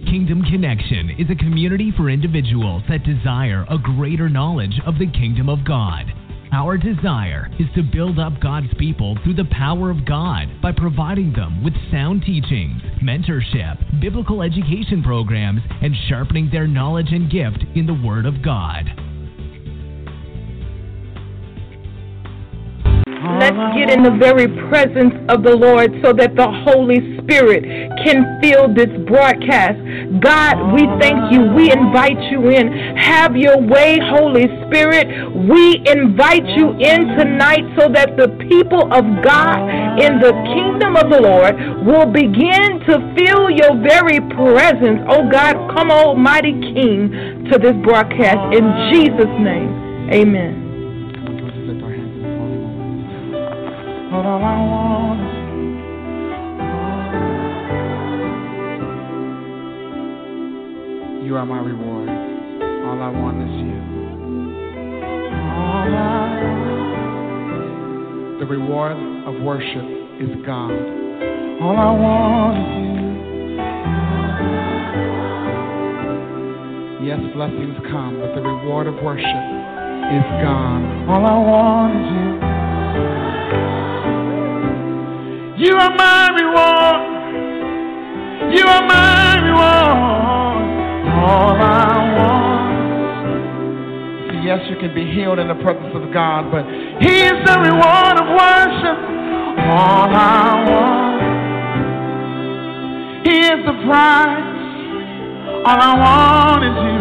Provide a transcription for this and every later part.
Kingdom Connection is a community for individuals that desire a greater knowledge of the kingdom of God. Our desire is to build up God's people through the power of God by providing them with sound teachings, mentorship, biblical education programs, and sharpening their knowledge and gift in the Word of God. Let's get in the very presence of the Lord so that the Holy Spirit can fill this broadcast. God, we thank you. We invite you in. Have your way, Holy Spirit. We invite you in tonight so that the people of God in the kingdom of the Lord will begin to feel your very presence. Oh God, come, Almighty King, to this broadcast. In Jesus' name, amen. All I want is you are my reward. All I want is you. All I want. The reward of worship is God. All I want is you. Yes, blessings come, but the reward of worship is God. All I want is you. You are my reward. You are my reward. All I want. See, yes, you can be healed in the presence of God, but He is the reward of worship. All I want. He is the prize. All I want is you.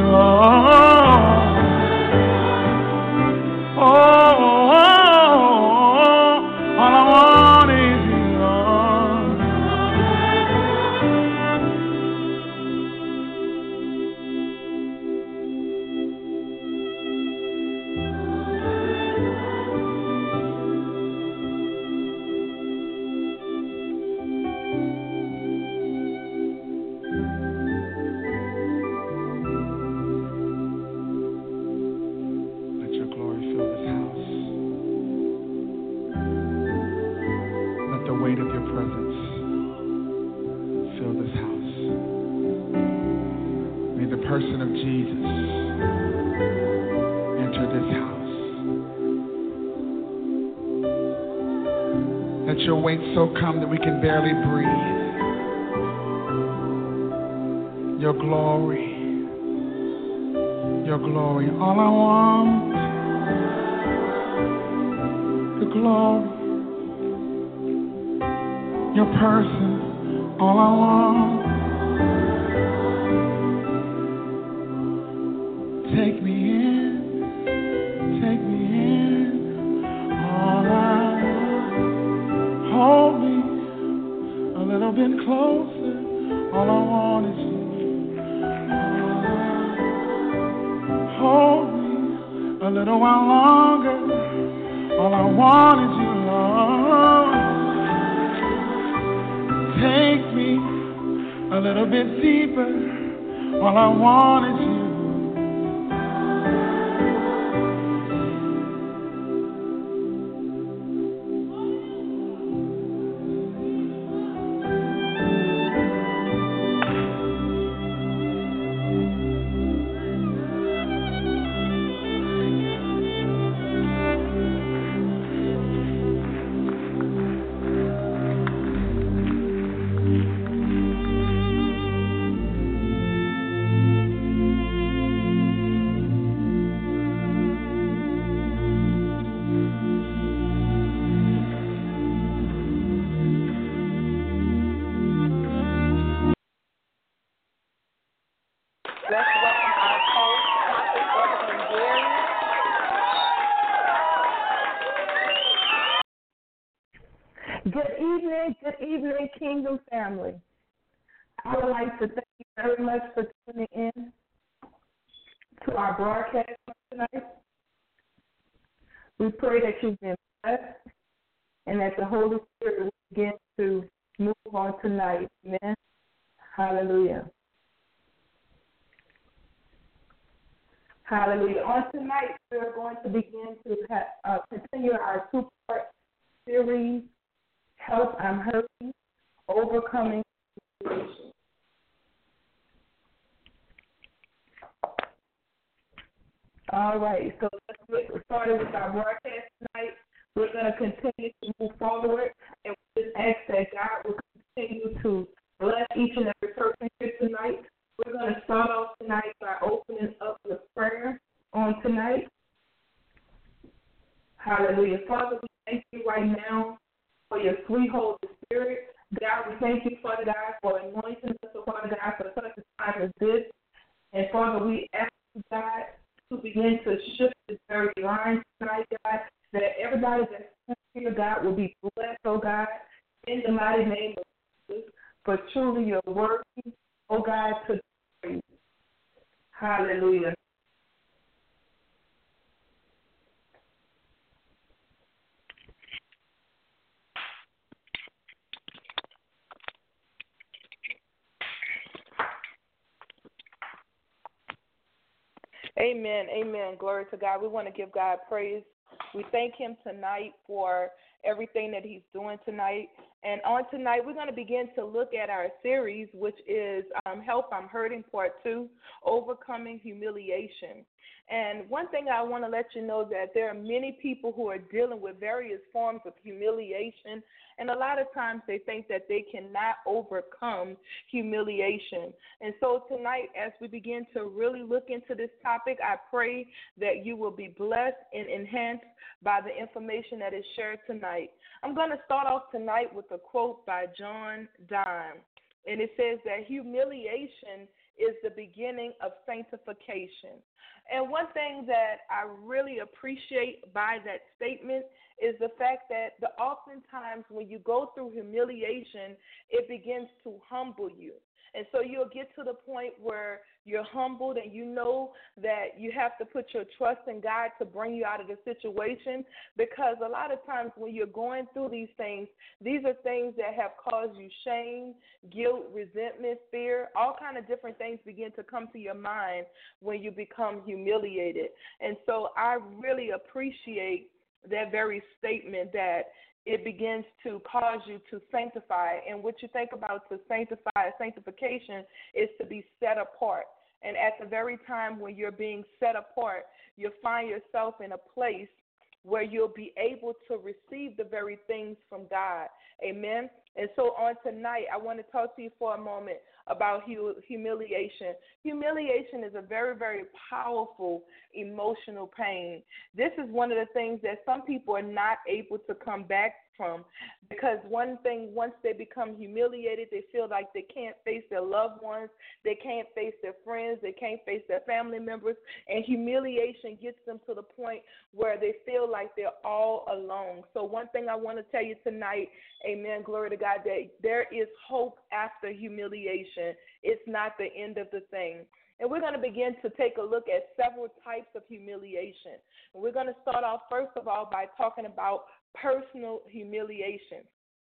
All I want is you. Person of Jesus enter this house. Let your weight so come that we can barely breathe. Your glory, your glory. All I want, the glory, your person. All I want. Take me in, take me in, all I want. Hold me a little bit closer, all I want is you. Hold me a little while longer, all I want is you, Lord. Take me a little bit deeper, all I want is you. Good evening, Kingdom family. I would like to thank you very much for tuning in to our broadcast tonight. We pray that you've been blessed and that the Holy Spirit will begin to move on tonight. Amen. Hallelujah. Hallelujah. On tonight, we're going to begin to continue our two-part series, Help I'm Hurting, Overcoming Situation. All right, so let's get started with our broadcast tonight. We're going to continue to move forward, and we just ask that God will continue to bless each and every person here tonight. We're going to start off tonight by opening up with prayer on tonight. Hallelujah. Father, we thank you right now for your sweet Holy Spirit. God, we thank you, Father God, for anointing us, Father God, for such a time as this. And Father, we ask you, God, to begin to shift this very line tonight, God, that everybody that's here, God, will be blessed, oh God, in the mighty name of Jesus. For truly your word, oh God, to praise. Hallelujah. Amen. Amen. Glory to God. We want to give God praise. We thank him tonight for everything that he's doing tonight. And on tonight, we're going to begin to look at our series, which is Help I'm Hurting Part 2, Overcoming Humiliation. And one thing I want to let you know that there are many people who are dealing with various forms of humiliation, and a lot of times they think that they cannot overcome humiliation. And so tonight, as we begin to really look into this topic, I pray that you will be blessed and enhanced by the information that is shared tonight. I'm going to start off tonight with a quote by John Donne, and it says that humiliation is the beginning of sanctification. And one thing that I really appreciate by that statement is the fact that oftentimes when you go through humiliation, it begins to humble you. And so you'll get to the point where you're humbled and you know that you have to put your trust in God to bring you out of the situation, because a lot of times when you're going through these things, these are things that have caused you shame, guilt, resentment, fear, all kind of different things begin to come to your mind when you become humiliated. And so I really appreciate that very statement that it begins to cause you to sanctify. And what you think about to sanctify, sanctification, is to be set apart. And at the very time when you're being set apart, you'll find yourself in a place where you'll be able to receive the very things from God. Amen. And so on tonight, I want to talk to you for a moment about humiliation. Humiliation is a very, very powerful emotional pain. This is one of the things that some people are not able to come back from, because one thing, once they become humiliated, they feel like they can't face their loved ones, they can't face their friends, they can't face their family members, and humiliation gets them to the point where they feel like they're all alone. So one thing I want to tell you tonight, amen, glory to God, that there is hope after humiliation. It's not the end of the thing. And we're going to begin to take a look at several types of humiliation. And we're going to start off, first of all, by talking about personal humiliation.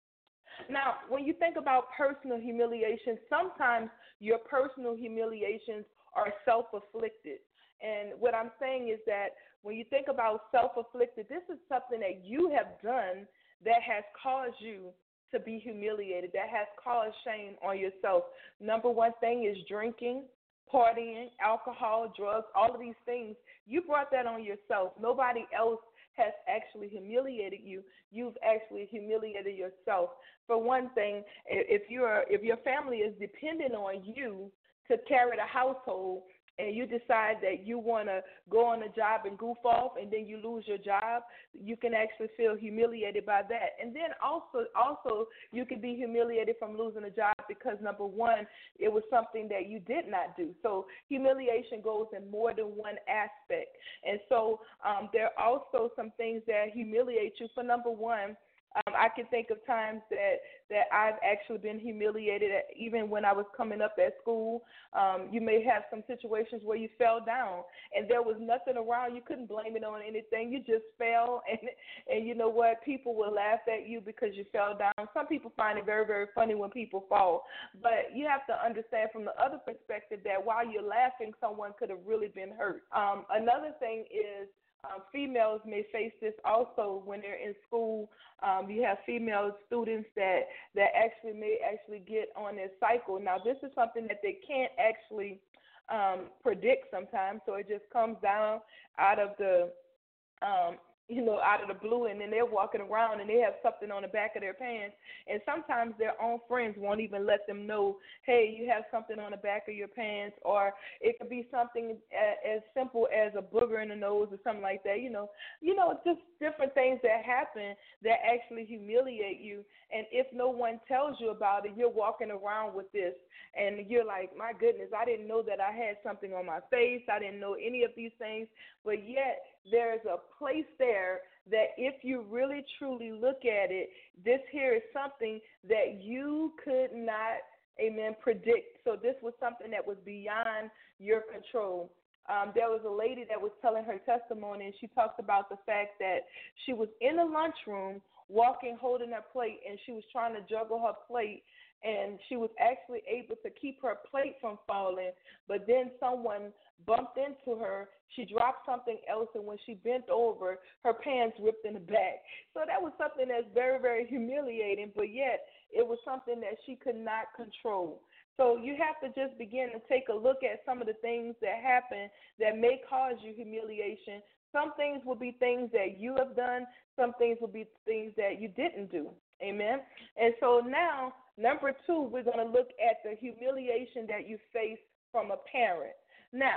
Now, when you think about personal humiliation, sometimes your personal humiliations are self-afflicted. And what I'm saying is that when you think about self-afflicted, this is something that you have done that has caused you to be humiliated, that has caused shame on yourself. Number one thing is drinking, partying, alcohol, drugs, all of these things. You brought that on yourself. Nobody else has actually humiliated you. You've actually humiliated yourself. For one thing, if your family is dependent on you to carry the household, and you decide that you want to go on a job and goof off, and then you lose your job, you can actually feel humiliated by that. And then also you can be humiliated from losing a job because, number one, it was something that you did not do. So humiliation goes in more than one aspect. And so there are also some things that humiliate you. For number one, I can think of times that I've actually been humiliated, even when I was coming up at school. You may have some situations where you fell down, and there was nothing around. You couldn't blame it on anything. You just fell, and you know what? People will laugh at you because you fell down. Some people find it very, very funny when people fall. But you have to understand from the other perspective that while you're laughing, someone could have really been hurt. Another thing is, females may face this also when they're in school. You have female students that may actually get on their cycle. Now, this is something that they can't actually predict sometimes. So it just comes down out of the out of the blue, and then they're walking around and they have something on the back of their pants. And sometimes their own friends won't even let them know, hey, you have something on the back of your pants, or it could be something as simple as a booger in the nose or something like that. Just different things that happen that actually humiliate you. And if no one tells you about it, you're walking around with this, and you're like, my goodness, I didn't know that I had something on my face. I didn't know any of these things, but yet there's a place there that if you really truly look at it, this here is something that you could not, amen, predict. So this was something that was beyond your control. There was a lady that was telling her testimony, and she talked about the fact that she was in the lunchroom walking, holding her plate, and she was trying to juggle her plate, and she was actually able to keep her plate from falling, but then someone bumped into her. She dropped something else, and when she bent over, her pants ripped in the back. So that was something that's very, very humiliating, but yet it was something that she could not control. So you have to just begin to take a look at some of the things that happen that may cause you humiliation. Some things will be things that you have done. Some things will be things that you didn't do. Amen. And so now, number 2, we're going to look at the humiliation that you face from a parent. Now,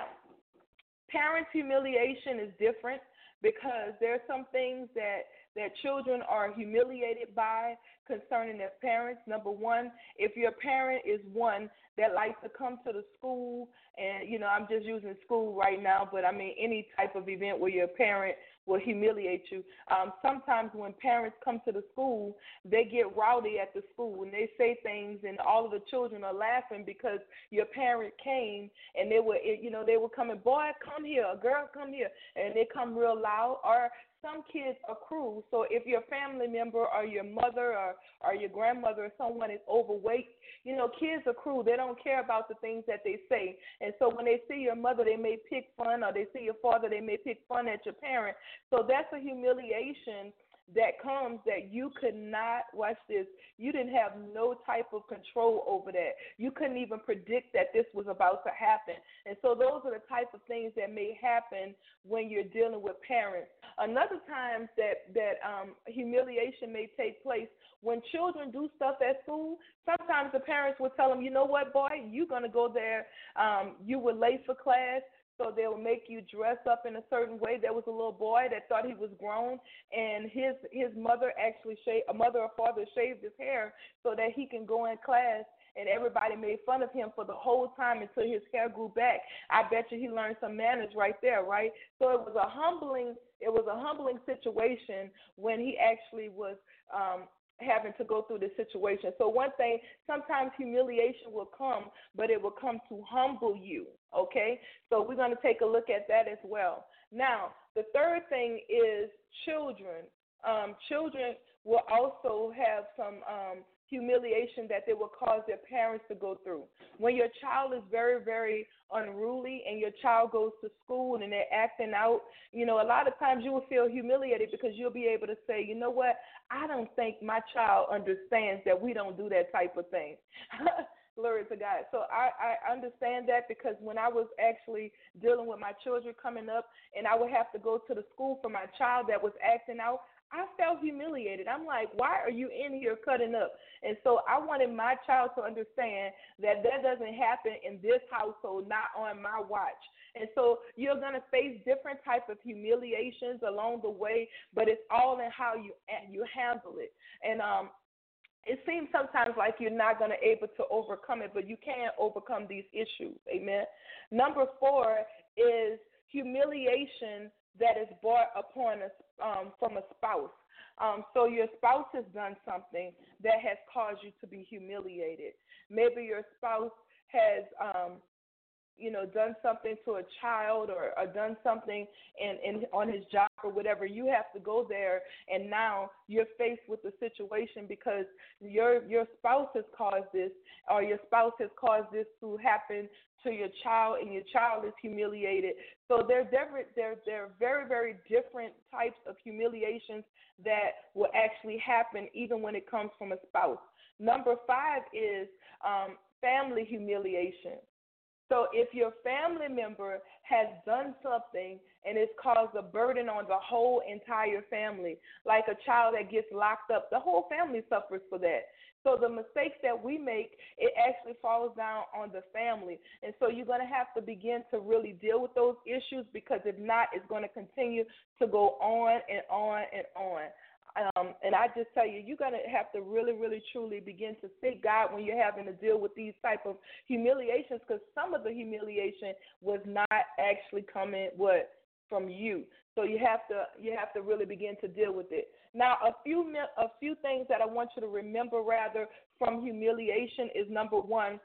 parents' humiliation is different because there are some things that children are humiliated by concerning their parents. Number 1, if your parent is one that likes to come to the school, and, I'm just using school right now, but I mean any type of event where your parent will humiliate you. Sometimes when parents come to the school, they get rowdy at the school, and they say things, and all of the children are laughing because your parent came, and they were coming, boy, come here, girl, come here, and they come real loud. Or some kids are cruel. So if your family member or your mother or your grandmother or someone is overweight, kids are cruel. They don't care about the things that they say. And so when they see your mother, they may pick fun, or they see your father, they may pick fun at your parent. So that's a humiliation that comes that you could not, watch this, you didn't have no type of control over that. You couldn't even predict that this was about to happen. And so those are the type of things that may happen when you're dealing with parents. Another time that humiliation may take place when children do stuff at school. Sometimes the parents will tell them, you know what, boy, you're going to go there. You were late for class. So they will make you dress up in a certain way. There was a little boy that thought he was grown, and his mother actually a mother or father shaved his hair so that he can go in class, and everybody made fun of him for the whole time until his hair grew back. I bet you he learned some manners right there, right? So it was a humbling situation when he actually was having to go through this situation. So one thing, sometimes humiliation will come, but it will come to humble you, okay? So we're going to take a look at that as well. Now, the third thing is children. Children will also have some humiliation that they will cause their parents to go through. When your child is very, very unruly and your child goes to school and they're acting out, a lot of times you will feel humiliated because you'll be able to say, you know what, I don't think my child understands that we don't do that type of thing. Glory to God. So I understand that because when I was actually dealing with my children coming up and I would have to go to the school for my child that was acting out, I felt humiliated. I'm like, why are you in here cutting up? And so I wanted my child to understand that doesn't happen in this household, not on my watch. And so you're going to face different types of humiliations along the way, but it's all in how you handle it. And it seems sometimes like you're not going to be able to overcome it, but you can overcome these issues. Amen. Number 4 is humiliation that is brought upon us from a spouse. So your spouse has done something that has caused you to be humiliated. Maybe your spouse has done something to a child or done something on his job or whatever. You have to go there, and now you're faced with the situation because your spouse has caused this, or your spouse has caused this to happen to your child, and your child is humiliated. So there are very, very different types of humiliations that will actually happen even when it comes from a spouse. Number 5 is family humiliation. So if your family member has done something and it's caused a burden on the whole entire family, like a child that gets locked up, the whole family suffers for that. So the mistakes that we make, it actually falls down on the family. And so you're going to have to begin to really deal with those issues, because if not, it's going to continue to go on and on and on. And I just tell you, you're going to have to really, really, truly begin to seek God when you're having to deal with these type of humiliations, because some of the humiliation was not actually coming from you. So you have to really begin to deal with it. Now, a few things that I want you to remember rather from humiliation is, number one,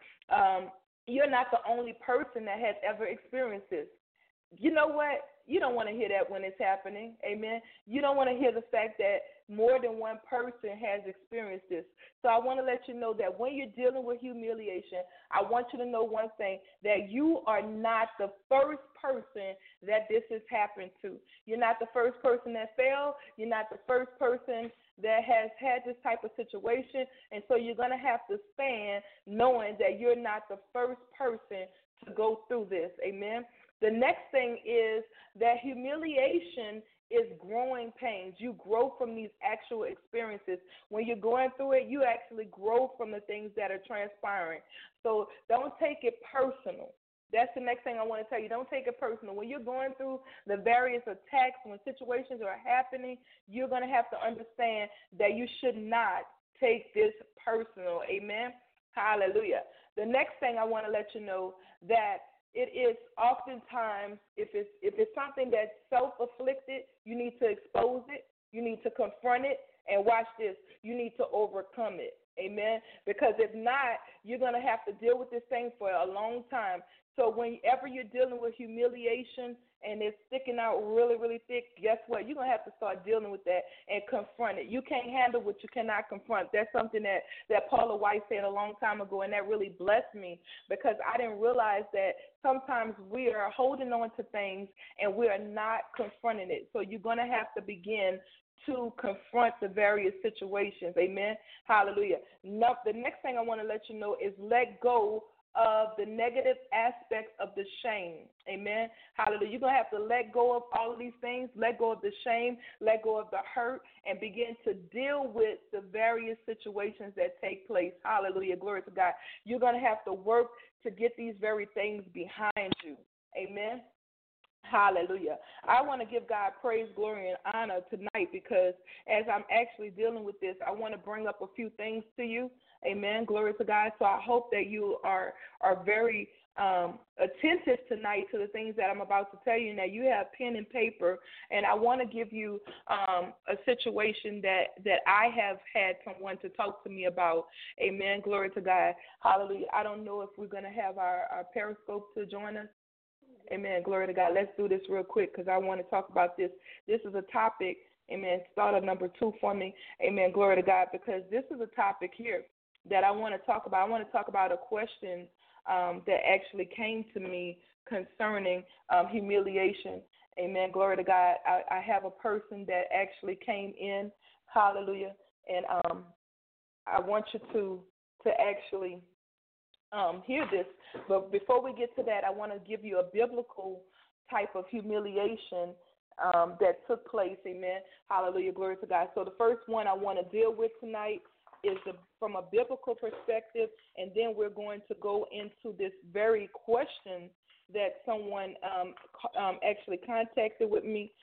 you're not the only person that has ever experienced this. You know what? You don't want to hear that when it's happening. Amen. You don't want to hear the fact that more than one person has experienced this. So I want to let you know that when you're dealing with humiliation, I want you to know one thing, that you are not the first person that this has happened to. You're not the first person that failed. You're not the first person that has had this type of situation. And so you're going to have to stand knowing that you're not the first person to go through this. Amen. The next thing is that humiliation is growing pains. You grow from these actual experiences. When you're going through it, you actually grow from the things that are transpiring. So don't take it personal. That's the next thing I want to tell you. Don't take it personal. When you're going through the various attacks, when situations are happening, you're going to have to understand that you should not take this personal. Amen? Hallelujah. The next thing I want to let you know, that it is oftentimes, if it's something that's self-afflicted, you need to expose it, you need to confront it, and watch this, you need to overcome it. Amen? Because if not, you're going to have to deal with this thing for a long time. So whenever you're dealing with humiliation and it's sticking out really, really thick, guess what? You're going to have to start dealing with that and confront it. You can't handle what you cannot confront. That's something that Paula White said a long time ago, and that really blessed me, because I didn't realize that sometimes we are holding on to things and we are not confronting it. So you're going to have to begin to confront the various situations. Amen? Hallelujah. Now, the next thing I want to let you know is let go of the negative aspects of the shame. Amen. Hallelujah. You're going to have to let go of all of these things, let go of the shame, let go of the hurt, and begin to deal with the various situations that take place. Hallelujah. Glory to God. You're going to have to work to get these very things behind you. Amen. Hallelujah. I want to give God praise, glory, and honor tonight, because as I'm actually dealing with this, I want to bring up a few things to you. Amen. Glory to God. So I hope that you are very attentive tonight to the things that I'm about to tell you, and that you have pen and paper. And I want to give you a situation that I have had someone to talk to me about. Amen. Glory to God. Hallelujah. I don't know if we're going to have our Periscope to join us. Amen. Glory to God. Let's do this real quick, because I want to talk about this. This is a topic, amen, starter number 2 for me. Amen. Glory to God, because this is a topic here that I want to talk about. I want to talk about a question that actually came to me concerning humiliation. Amen. Glory to God. I have a person that actually came in. Hallelujah. And I want you to actually hear this. But before we get to that, I want to give you a biblical type of humiliation that took place. Amen. Hallelujah. Glory to God. So the first one I want to deal with tonight is from a biblical perspective, and then we're going to go into this very question that someone actually contacted me,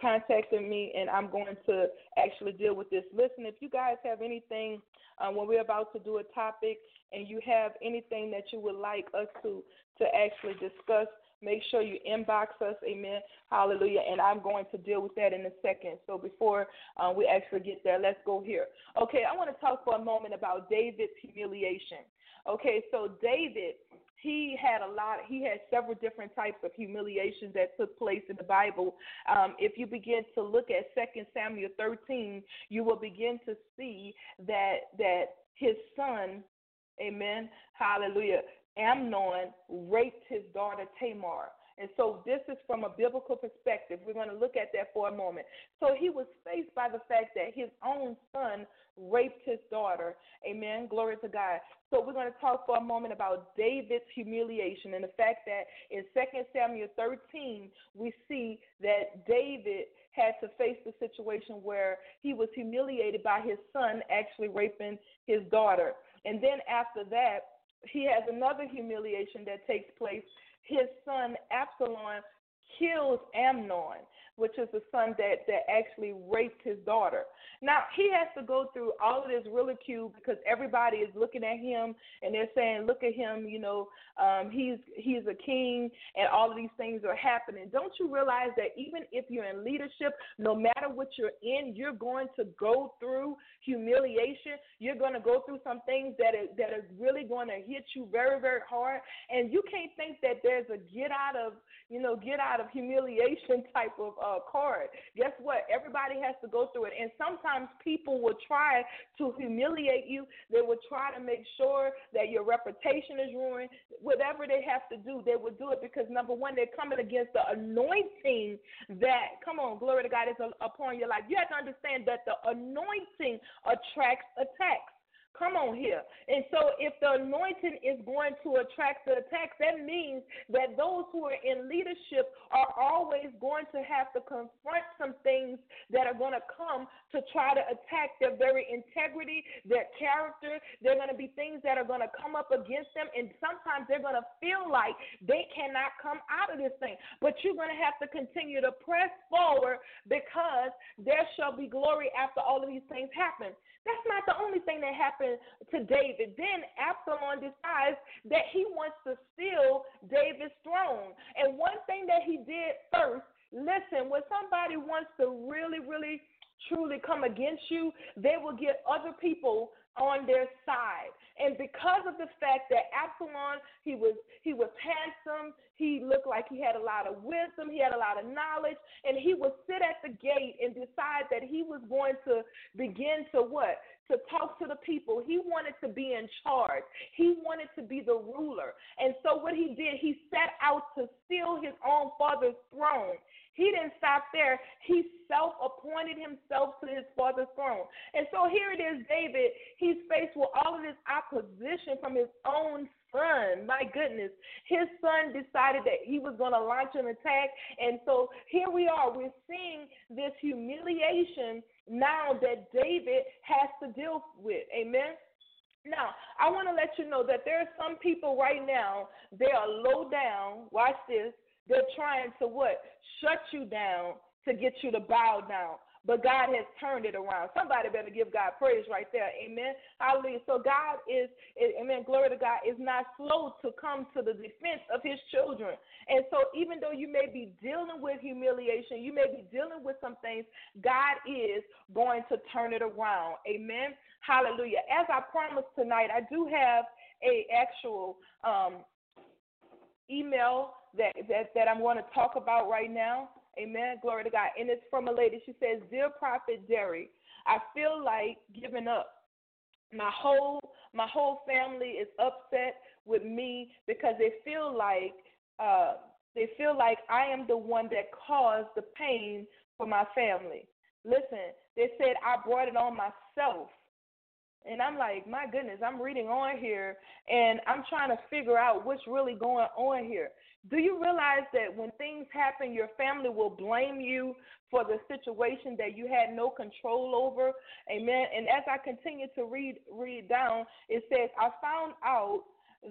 and I'm going to actually deal with this. Listen, if you guys have anything when we're about to do a topic and you have anything that you would like us to actually discuss, make sure you inbox us, amen, hallelujah, and I'm going to deal with that in a second. So before we actually get there, let's go here. Okay, I want to talk for a moment about David's humiliation. Okay, so David, he had several different types of humiliations that took place in the Bible. If you begin to look at 2 Samuel 13, you will begin to see that his son, amen, hallelujah, Amnon raped his daughter Tamar. And so this is from a biblical perspective. We're going to look at that for a moment. So he was faced by the fact that his own son raped his daughter. Amen. Glory to God. So we're going to talk for a moment about David's humiliation and the fact that in 2 Samuel 13, we see that David had to face the situation where he was humiliated by his son actually raping his daughter. And then after that, he has another humiliation that takes place. His son Absalom kills Amnon, which is the son that actually raped his daughter. Now, he has to go through all of this ridicule because everybody is looking at him and they're saying, look at him, he's a king and all of these things are happening. Don't you realize that even if you're in leadership, no matter what you're in, you're going to go through humiliation. You're going to go through some things that are really going to hit you very, very hard. And you can't think that there's a get out of humiliation type of card. Guess what? Everybody has to go through it. And sometimes people will try to humiliate you. They will try to make sure that your reputation is ruined. Whatever they have to do, they will do it because, number one, they're coming against the anointing that, come on, glory to God, is upon your life. You have to understand that the anointing attracts attacks. Come on here. And so if the anointing is going to attract the attacks, that means that those who are in leadership are always going to have to confront some things that are going to come to try to attack their very integrity, their character. There are going to be things that are going to come up against them, and sometimes they're going to feel like they cannot come out of this thing. But you're going to have to continue to press forward because there shall be glory after all of these things happen. That's not the only thing that happened to David. Then Absalom decides that he wants to steal David's throne. And one thing that he did first, listen, when somebody wants to really, really, truly come against you, they will get other people on their side. And because of the fact that Absalom, he was handsome, he looked like he had a lot of wisdom, he had a lot of knowledge, and he would sit at the gate and decide that he was going to begin to what? To talk to the people. He wanted to be in charge. He wanted to be the ruler. And so what he did, he set out to steal his own father's throne. He didn't stop there. He self-appointed himself to his father's throne. And so here it is, David. He's faced with all of this opposition from his own son. My goodness. His son decided that he was going to launch an attack. And so here we are. We're seeing this humiliation now that David has to deal with. Amen. Now, I want to let you know that there are some people right now, they are low down. Watch this. They're trying to what? Shut you down to get you to bow down. But God has turned it around. Somebody better give God praise right there. Amen. Hallelujah. So God is, amen, glory to God, is not slow to come to the defense of his children. And so even though you may be dealing with humiliation, you may be dealing with some things, God is going to turn it around. Amen. Hallelujah. As I promised tonight, I do have a actual email that I'm going to talk about right now. Amen. Glory to God. And it's from a lady. She says, Dear Prophet Derry, I feel like giving up. My whole family is upset with me because they feel like I am the one that caused the pain for my family. Listen, they said I brought it on myself. And I'm like, my goodness, I'm reading on here, and I'm trying to figure out what's really going on here. Do you realize that when things happen, your family will blame you for the situation that you had no control over? Amen. And as I continue to read down, it says, I found out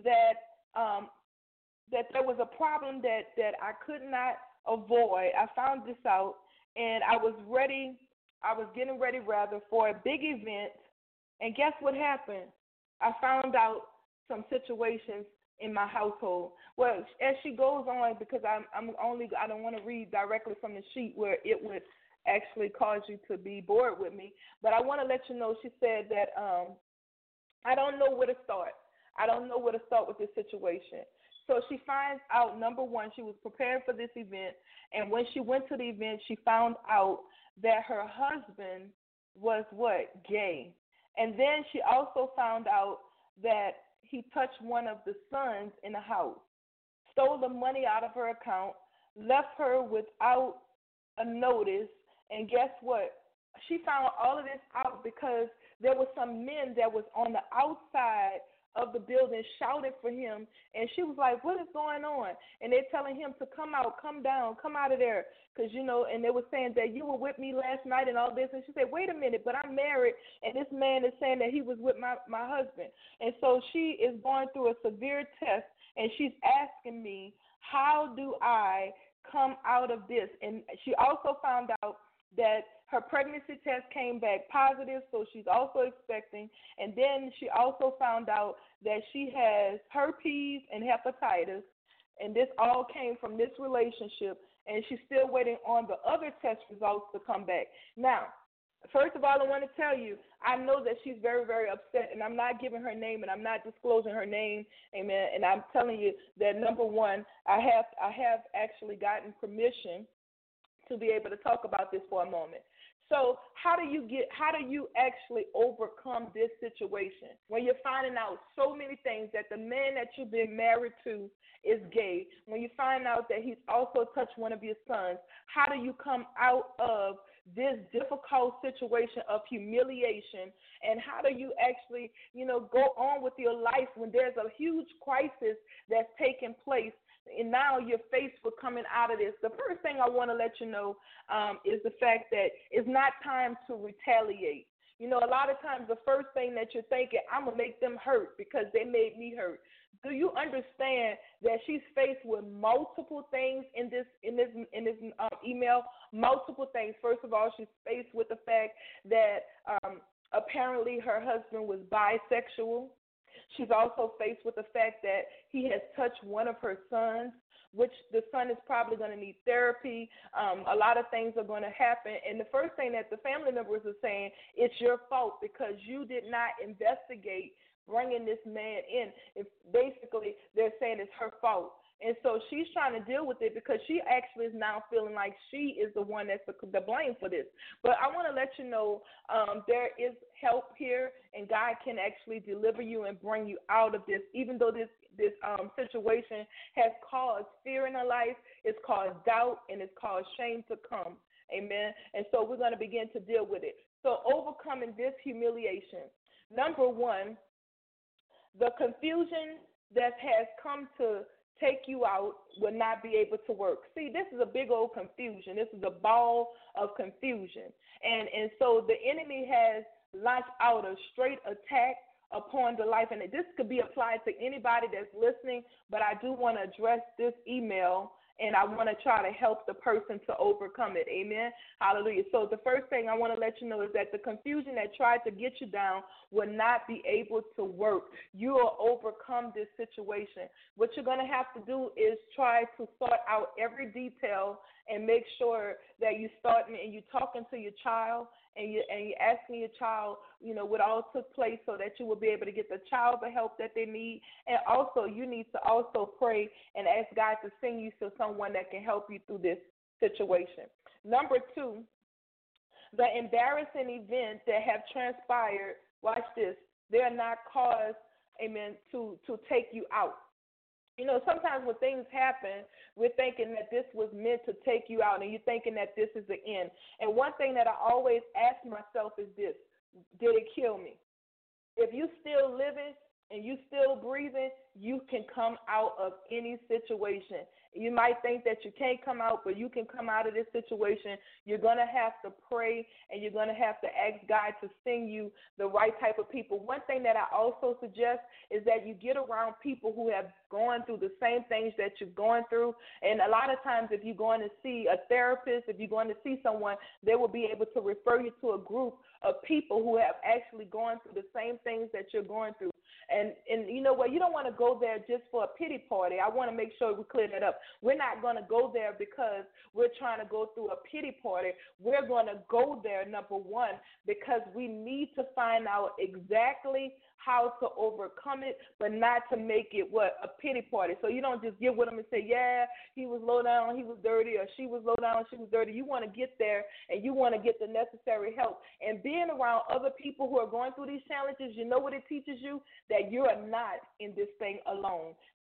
that there was a problem that I could not avoid. I found this out, and I was getting ready for a big event. And guess what happened? I found out some situations in my household. Well, as she goes on, because I don't want to read directly from the sheet where it would actually cause you to be bored with me. But I want to let you know, she said that I don't know where to start. I don't know where to start with this situation. So she finds out, number one, she was preparing for this event. And when she went to the event, she found out that her husband was what? Gay. And then she also found out that he touched one of the sons in the house. stole the money out of her account, left her without a notice, and guess what? She found all of this out because there were some men that was on the outside of the building shouting for him, and she was like, what is going on? And they're telling him to come out, come down, come out of there, because, and they were saying that you were with me last night and all this, and she said, wait a minute, but I'm married, and this man is saying that he was with my husband. And so she is going through a severe test, and she's asking me, how do I come out of this? And she also found out that her pregnancy test came back positive, so she's also expecting. And then she also found out that she has herpes and hepatitis, and this all came from this relationship, and she's still waiting on the other test results to come back. Now, first of all, I want to tell you, I know that she's very, very upset, and I'm not giving her name, and I'm not disclosing her name, amen. And I'm telling you that, number one, I have actually gotten permission to be able to talk about this for a moment. So how do you actually overcome this situation when you're finding out so many things, that the man that you've been married to is gay, when you find out that he's also touched one of your sons? How do you come out of this difficult situation of humiliation, and how do you actually, go on with your life when there's a huge crisis that's taking place, and now you're faced with coming out of this? The first thing I want to let you know is the fact that it's not time to retaliate. A lot of times the first thing that you're thinking, I'm going to make them hurt because they made me hurt. Do you understand that she's faced with multiple things in this email? Multiple things. First of all, she's faced with the fact that apparently her husband was bisexual. She's also faced with the fact that he has touched one of her sons, which the son is probably going to need therapy. A lot of things are going to happen. And the first thing that the family members are saying, it's your fault because you did not investigate bringing this man in. Basically, they're saying it's her fault. And so she's trying to deal with it because she actually is now feeling like she is the one that's the blame for this. But I want to let you know there is help here, and God can actually deliver you and bring you out of this. Even though this situation has caused fear in her life, it's caused doubt, and it's caused shame to come. Amen. And so we're going to begin to deal with it. So overcoming this humiliation. Number one, the confusion that has come to take you out will not be able to work. See, this is a big old confusion. This is a ball of confusion. And so the enemy has launched out a straight attack upon the life. And this could be applied to anybody that's listening, but I do want to address this email, and I want to try to help the person to overcome it. Amen. Hallelujah. So the first thing I want to let you know is that the confusion that tried to get you down will not be able to work. You will overcome this situation. What you're going to have to do is try to sort out every detail and make sure that you start and you're talking to your child, and you're asking your child, what all took place, so that you will be able to get the child the help that they need. And also, you need to also pray and ask God to send you to someone that can help you through this situation. Number two, the embarrassing events that have transpired, watch this, they are not cause, amen, to take you out. Sometimes when things happen, we're thinking that this was meant to take you out, and you're thinking that this is the end. And one thing that I always ask myself is this: did it kill me? If you're still living and you still breathing, you can come out of any situation. You might think that you can't come out, but you can come out of this situation. You're going to have to pray, and you're going to have to ask God to send you the right type of people. One thing that I also suggest is that you get around people who have gone through the same things that you're going through. And a lot of times, if you're going to see a therapist, if you're going to see someone, they will be able to refer you to a group of people who have actually gone through the same things that you're going through. And you know what? You don't want to go there just for a pity party. I want to make sure we clear that up. We're not going to go there because we're trying to go through a pity party. We're going to go there, number one, because we need to find out exactly how to overcome it, but not to make it a pity party. So you don't just get with them and say, yeah, he was low down, he was dirty, or she was low down, she was dirty. You want to get there, and you want to get the necessary help. And being around other people who are going through these challenges, you know what it teaches you? That you are not in this thing alone.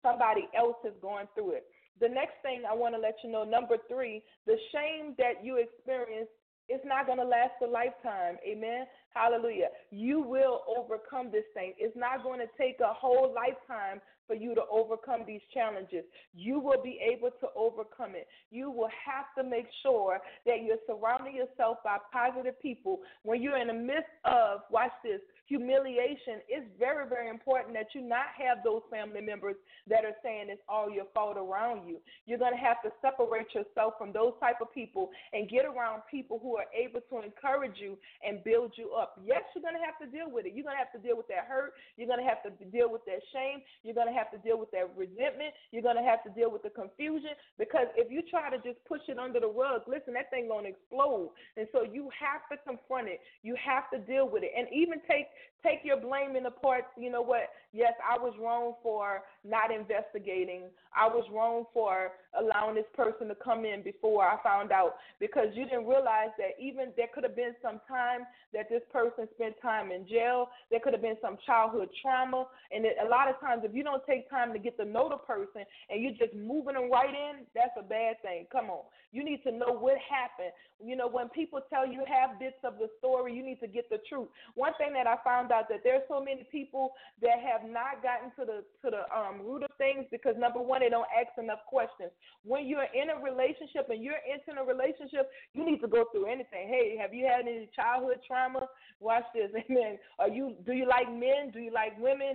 somebody else is going through it. The next thing I want to let you know, number 3, the shame that you experience, it's not going to last a lifetime. Amen. Hallelujah. You will overcome this thing. It's not going to take a whole lifetime for you to overcome these challenges. You will be able to overcome it. You will have to make sure that you're surrounding yourself by positive people. When you're in the midst of, watch this, humiliation, it's very, very important that you not have those family members that are saying it's all your fault around you. You're going to have to separate yourself from those type of people and get around people who are able to encourage you and build you up. Yes, you're going to have to deal with it. You're going to have to deal with that hurt. You're going to have to deal with that shame. You're going to have to deal with that resentment. You're going to have to deal with the confusion, because if you try to just push it under the rug, listen, that thing going to explode. And so you have to confront it. You have to deal with it. And even take your blame in the parts. You know what? Yes, I was wrong for not investigating. I was wrong for allowing this person to come in before I found out, because you didn't realize that even there could have been some time that this person spent time in jail. There could have been some childhood trauma. And a lot of times, if you don't take time to get to know the person and you're just moving them right in, that's a bad thing. Come on. You need to know what happened. You know, when people tell you half bits of the story, you need to get the truth. One thing that I found out, that there's so many people that have not gotten to the root of things because, number one, they don't ask enough questions. When you're in a relationship and you're entering a relationship, you need to go through anything. Hey, have you had any childhood trauma? Watch this. Amen. Do you like men? Do you like women?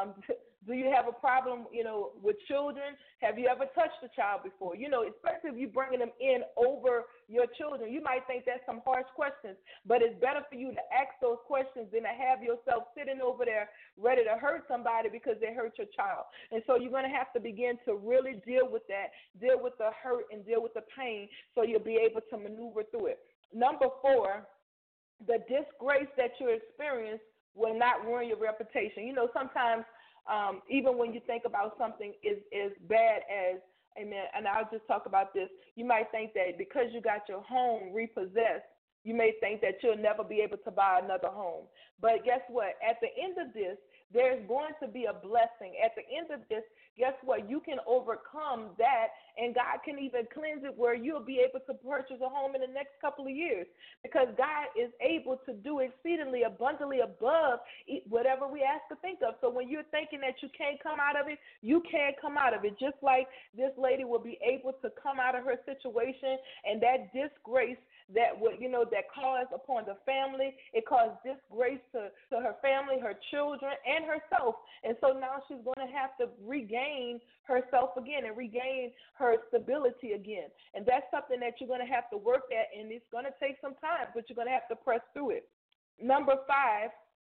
Do you have a problem, with children? Have you ever touched a child before? Especially if you're bringing them in over your children. You might think that's some harsh questions, but it's better for you to ask those questions than to have yourself sitting over there ready to hurt somebody because they hurt your child. And so you're going to have to begin to really deal with that, deal with the hurt and deal with the pain, so you'll be able to maneuver through it. Number 4, the disgrace that you experience will not ruin your reputation. Sometimes even when you think about something as bad as, amen, and I'll just talk about this, you might think that because you got your home repossessed, you may think that you'll never be able to buy another home. But guess what? At the end of this, there's going to be a blessing. At the end of this, guess what? You can overcome that, and God can even cleanse it where you'll be able to purchase a home in the next couple of years, because God is able to do exceedingly abundantly above whatever we ask to think of. So when you're thinking that you can't come out of it, you can come out of it, just like this lady will be able to come out of her situation, and that disgrace that would, that caused upon the family, it caused disgrace to her family, her children, and herself. And so now she's going to have to regain herself again and regain her stability again. And that's something that you're going to have to work at, and it's going to take some time, but you're going to have to press through it. Number 5,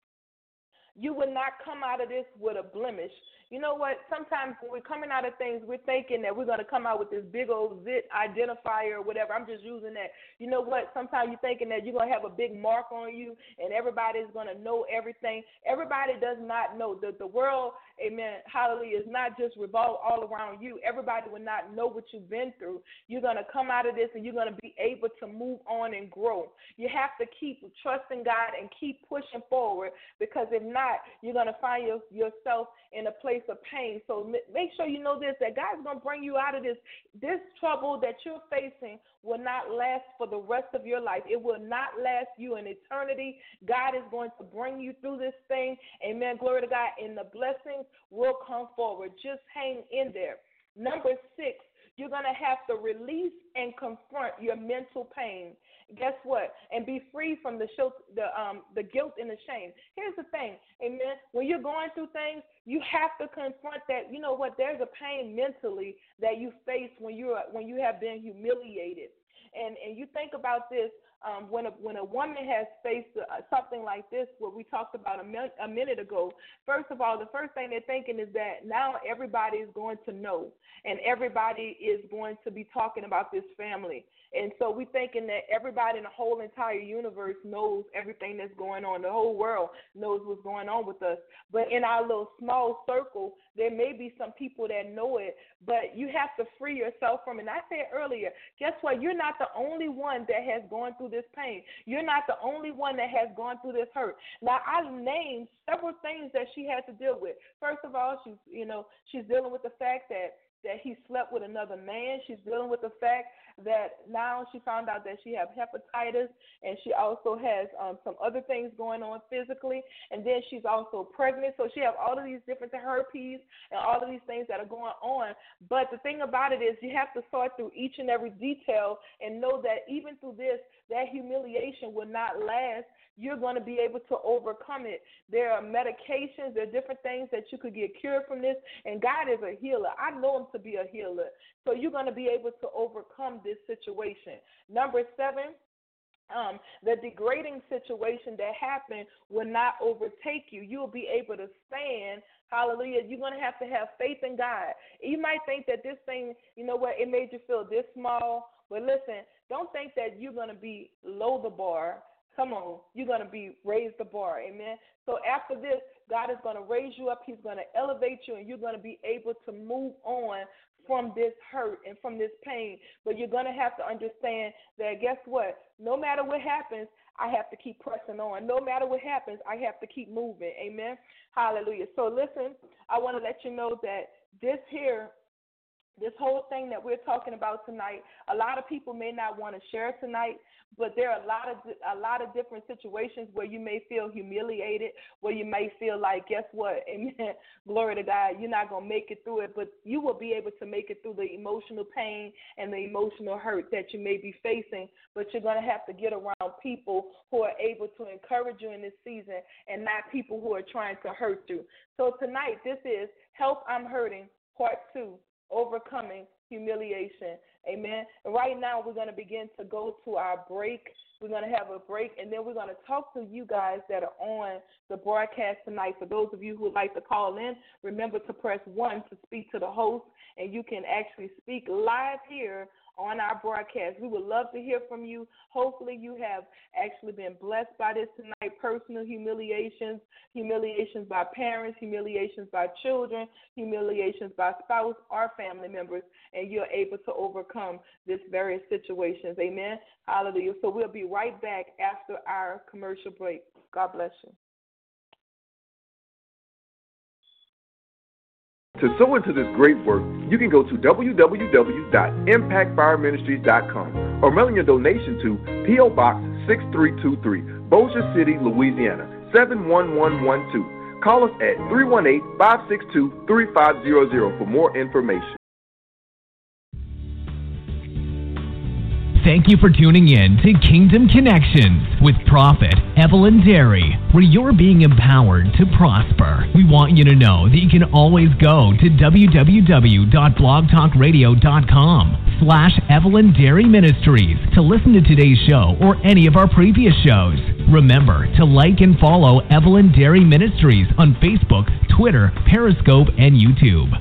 you will not come out of this with a blemish. You know what? Sometimes when we're coming out of things, we're thinking that we're going to come out with this big old zit identifier or whatever. I'm just using that. You know what? Sometimes you're thinking that you're going to have a big mark on you and everybody's going to know everything. Everybody does not know. The world, amen, hallelujah, is not just revolve all around you. Everybody will not know what you've been through. You're going to come out of this and you're going to be able to move on and grow. You have to keep trusting God and keep pushing forward, because if not, you're going to find yourself in a place of pain. So make sure you know this, that God's going to bring you out of this. This trouble that you're facing will not last for the rest of your life. It will not last you in eternity. God is going to bring you through this thing. Amen. Glory to God. And the blessings will come forward. Just hang in there. Number 6, you're going to have to release and confront your mental pain. Guess what? And be free from the guilt and the shame. Here's the thing, amen. When you're going through things, you have to confront that. You know what? There's a pain mentally that you face when you have been humiliated. And you think about this, when a woman has faced something like this, what we talked about a minute ago, first of all, the first thing they're thinking is that now everybody is going to know, and everybody is going to be talking about this family. And so we're thinking that everybody in the whole entire universe knows everything that's going on. The whole world knows what's going on with us. But in our little small circle, there may be some people that know it, but you have to free yourself from it. And I said earlier, guess what? You're not the only one that has gone through this pain. You're not the only one that has gone through this hurt. Now, I named several things that she had to deal with. First of all, she's dealing with the fact that he slept with another man. She's dealing with the fact that now she found out that she has hepatitis, and she also has some other things going on physically, and then she's also pregnant. So she has all of these different herpes and all of these things that are going on. But the thing about it is you have to sort through each and every detail and know that even through this, that humiliation will not last. You're going to be able to overcome it. There are medications, there are different things that you could get cured from this, and God is a healer. I know him to be a healer. So you're going to be able to overcome this situation. Number 7, the degrading situation that happened will not overtake you. You'll be able to stand. Hallelujah. You're going to have faith in God. You might think that this thing, you know what, it made you feel this small. But listen, don't think that you're going to be low the bar. Come on, you're going to be raised the bar, amen? So after this, God is going to raise you up. He's going to elevate you, and you're going to be able to move on from this hurt and from this pain. But you're going to have to understand that, guess what? No matter what happens, I have to keep pressing on. No matter what happens, I have to keep moving, amen? Hallelujah. So listen, I want to let you know that this whole thing that we're talking about tonight, a lot of people may not want to share tonight, but there are a lot of different situations where you may feel humiliated, where you may feel like, guess what, amen, glory to God, you're not going to make it through it, but you will be able to make it through the emotional pain and the emotional hurt that you may be facing, but you're going to have to get around people who are able to encourage you in this season and not people who are trying to hurt you. So tonight, this is Help I'm Hurting, Part 2. Overcoming humiliation. Amen. And right now we're going to begin to go to our break. We're going to have a break, and then we're going to talk to you guys that are on the broadcast tonight. For those of you who would like to call in, remember to press 1 to speak to the host, and you can actually speak live here on our broadcast. We would love to hear from you. Hopefully you have actually been blessed by this tonight. Personal humiliations by parents, humiliations by children, humiliations by spouse or family members, and you're able to overcome this various situations. Amen. Hallelujah. So we'll be right back after our commercial break. God bless you. To sow into this great work, you can go to www.impactfireministries.com or mail your donation to P.O. Box 6323, Bossier City, Louisiana, 71112. Call us at 318-562-3500 for more information. Thank you for tuning in to Kingdom Connections with Prophet Evelyn Derry, where you're being empowered to prosper. We want you to know that you can always go to www.blogtalkradio.com/Evelyn Derry Ministries to listen to today's show or any of our previous shows. Remember to like and follow Evelyn Derry Ministries on Facebook, Twitter, Periscope, and YouTube.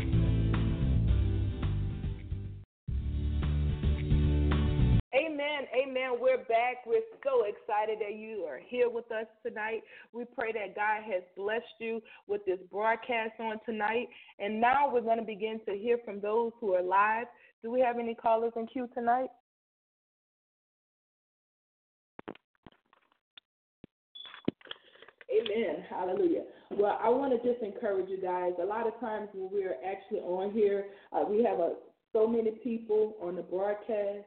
Amen. We're back. We're so excited that you are here with us tonight. We pray that God has blessed you with this broadcast on tonight. And now we're going to begin to hear from those who are live. Do we have any callers in queue tonight? Amen. Hallelujah. Well, I want to just encourage you guys. A lot of times when we're actually on here, we have so many people on the broadcast.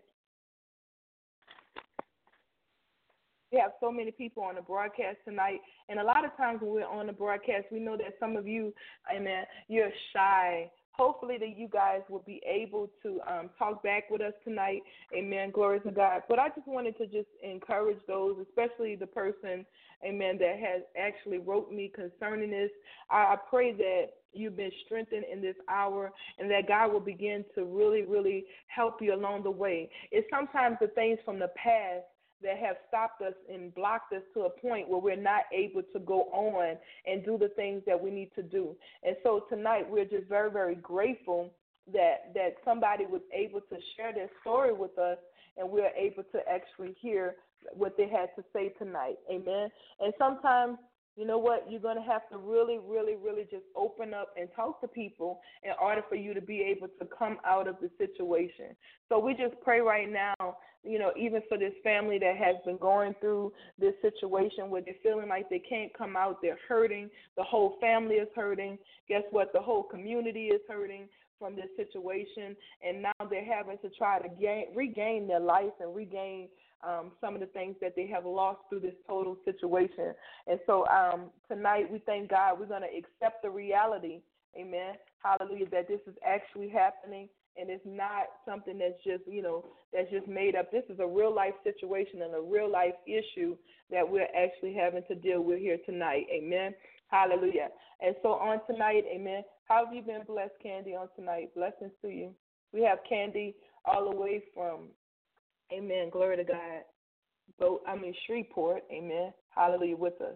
We have so many people on the broadcast tonight, and a lot of times when we're on the broadcast, we know that some of you, amen, you're shy. Hopefully that you guys will be able to talk back with us tonight. Amen. Glory to God. But I just wanted to just encourage those, especially the person, amen, that has actually wrote me concerning this. I pray that you've been strengthened in this hour and that God will begin to really, really help you along the way. It's sometimes the things from the past that have stopped us and blocked us to a point where we're not able to go on and do the things that we need to do. And so tonight we're just very, very grateful that somebody was able to share their story with us and we're able to actually hear what they had to say tonight. Amen. And sometimes you know what? You're going to have to really, really, really just open up and talk to people in order for you to be able to come out of the situation. So we just pray right now, you know, even for this family that has been going through this situation where they're feeling like they can't come out, they're hurting, the whole family is hurting. Guess what? The whole community is hurting from this situation, and now they're having to try to regain their life and regain some of the things that they have lost through this total situation. And so tonight we thank God. We're going to accept the reality, amen, hallelujah, that this is actually happening, and it's not something that's just, you know, that's just made up. This is a real life situation and a real life issue that we're actually having to deal with here tonight, amen, hallelujah. And so on tonight, amen, how have you been blessed, Candy, on tonight? Blessings to you. We have Candy all the way from, amen, glory to God, Shreveport, amen, hallelujah, with us.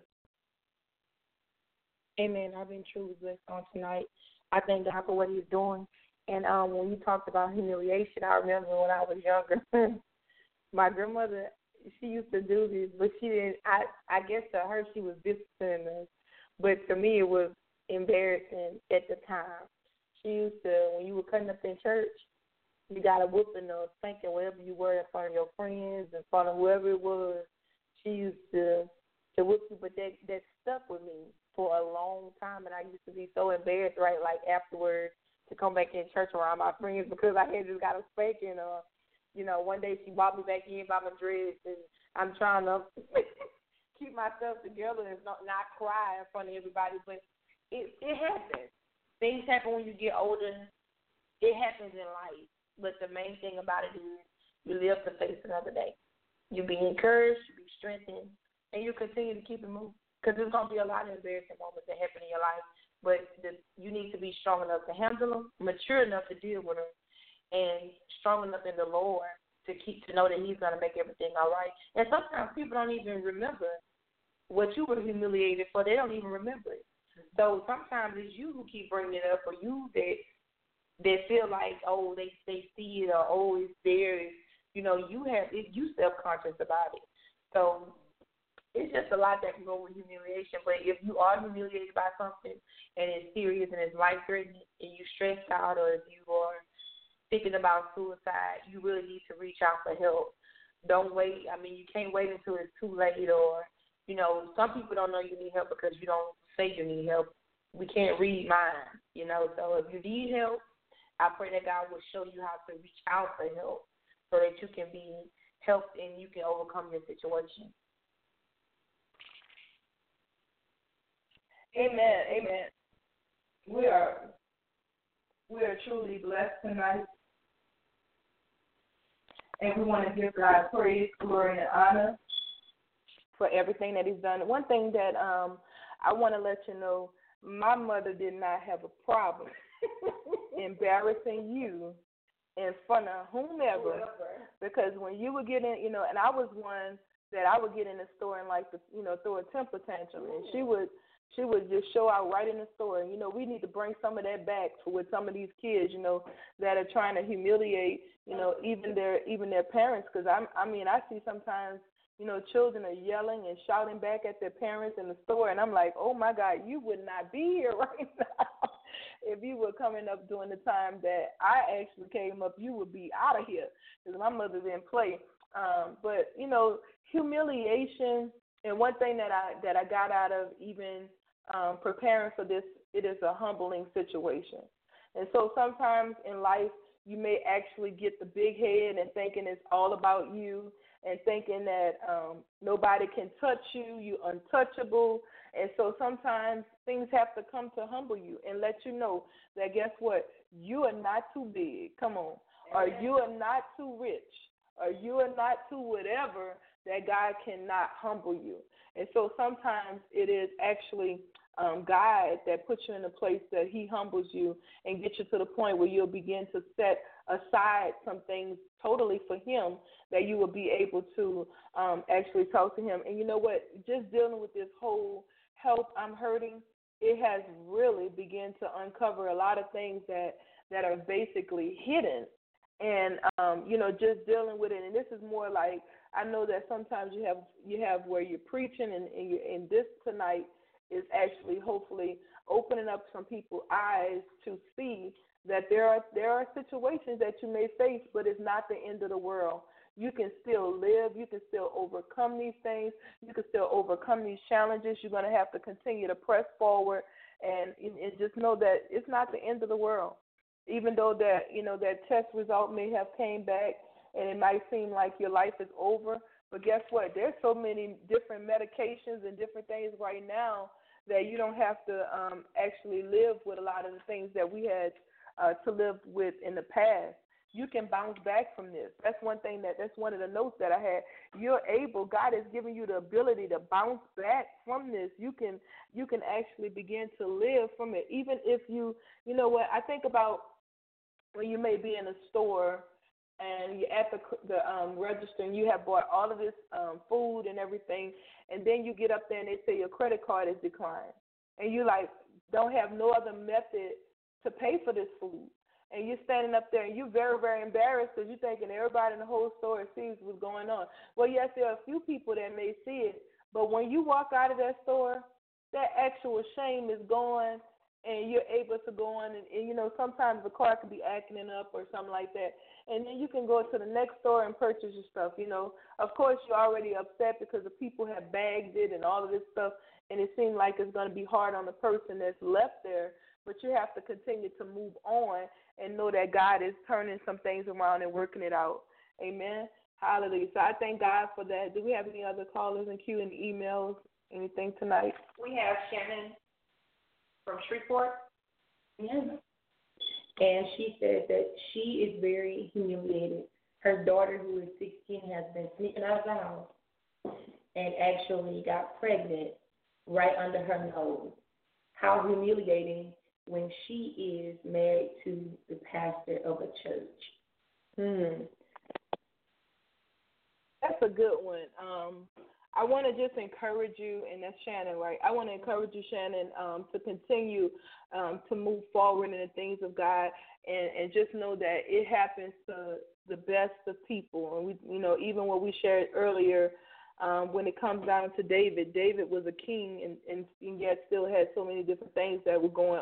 Amen. I've been truly blessed on tonight. I thank God for what he's doing. And when you talked about humiliation, I remember when I was younger, my grandmother, she used to do this, but she didn't, I guess to her she was disciplining us, but to me it was embarrassing at the time. She used to, when you were cutting up in church, you got a whooping or spanking wherever you were in front of your friends, in front of whoever it was. She used to whoop you, but that stuck with me for a long time, and I used to be so embarrassed, right, like afterwards to come back in church around my friends because I had just got a spanking. You know, one day she brought me back in by my dress, and I'm trying to keep myself together and not cry in front of everybody, but it happens. Things happen when you get older. It happens in life. But the main thing about it is you live to face another day. You be encouraged, you be strengthened, and you continue to keep it moving. Because there's going to be a lot of embarrassing moments that happen in your life, but you need to be strong enough to handle them, mature enough to deal with them, and strong enough in the Lord to know that he's going to make everything all right. And sometimes people don't even remember what you were humiliated for. They don't even remember it. So sometimes it's you who keep bringing it up, or you that feel like, oh, they see it, or oh, it's there. You know, you self-conscious about it. So it's just a lot that can go with humiliation. But if you are humiliated by something and it's serious and it's life-threatening and you're stressed out, or if you are thinking about suicide, you really need to reach out for help. Don't wait. I mean, you can't wait until it's too late, or, you know, some people don't know you need help because you don't say you need help. We can't read minds, you know. So if you need help, I pray that God will show you how to reach out for help so that you can be helped and you can overcome your situation. Amen. Amen. We are truly blessed tonight, and we want to give God praise, glory, and honor for everything that he's done. One thing that I want to let you know, my mother did not have a problem embarrassing you in front of whomever, because when you would get in, you know, and I was one that I would get in the store and throw a temper tantrum, and she would just show out right in the store. And, you know, we need to bring some of that back with some of these kids, you know, that are trying to humiliate, you know, even their parents. Because I see sometimes, you know, children are yelling and shouting back at their parents in the store, and I'm like, oh my God, you would not be here right now. If you were coming up during the time that I actually came up, you would be out of here, because my mother didn't play. But, you know, humiliation, and one thing that I got out of even preparing for this, it is a humbling situation. And so sometimes in life, you may actually get the big head and thinking it's all about you, and thinking that nobody can touch you, you're untouchable. And so sometimes things have to come to humble you and let you know that, guess what, you are not too big, come on, or you are not too rich, or you are not too whatever, that God cannot humble you. And so sometimes it is actually God that puts you in a place that he humbles you and gets you to the point where you'll begin to set aside some things totally for him, that you will be able to actually talk to him. And you know what? Just dealing with this whole help, I'm hurting, it has really begun to uncover a lot of things that are basically hidden. And, you know, just dealing with it. And this is more like, I know that sometimes you have where you're preaching and this tonight is actually hopefully opening up some people's eyes to see that there are situations that you may face, but it's not the end of the world. You can still live. You can still overcome these things. You can still overcome these challenges. You're going to have to continue to press forward and just know that it's not the end of the world. Even though that, that test result may have came back and it might seem like your life is over, but guess what? There's so many different medications and different things right now that you don't have to actually live with a lot of the things that we had to live with in the past. You can bounce back from this. That's one of the notes that I had. You're able, God has given you the ability to bounce back from this. You can actually begin to live from it. Even if you know what, I think about when you may be in a store and you're at the register and you have bought all of this food and everything, and then you get up there and they say your credit card is declined. And you don't have no other method to pay for this food. And you're standing up there and you're very, very embarrassed because you're thinking everybody in the whole store sees what's going on. Well, yes, there are a few people that may see it, but when you walk out of that store, that actual shame is gone and you're able to go on and sometimes the car could be acting up or something like that. And then you can go to the next store and purchase your stuff, Of course, you're already upset because the people have bagged it and all of this stuff, and it seems like it's going to be hard on the person that's left there. But you have to continue to move on and know that God is turning some things around and working it out. Amen. Hallelujah. So I thank God for that. Do we have any other callers in queue and emails, anything tonight? We have Shannon from Shreveport. Yeah. And she says that she is very humiliated. Her daughter, who is 16, has been sneaking out of the house and actually got pregnant right under her nose. How humiliating when she is married to the pastor of a church. That's a good one. I want to just encourage you, and that's Shannon, right? I want to encourage you, Shannon, to continue to move forward in the things of God, and just know that it happens to the best of people. And we, even what we shared earlier, when it comes down to David was a king and yet still had so many different things that were going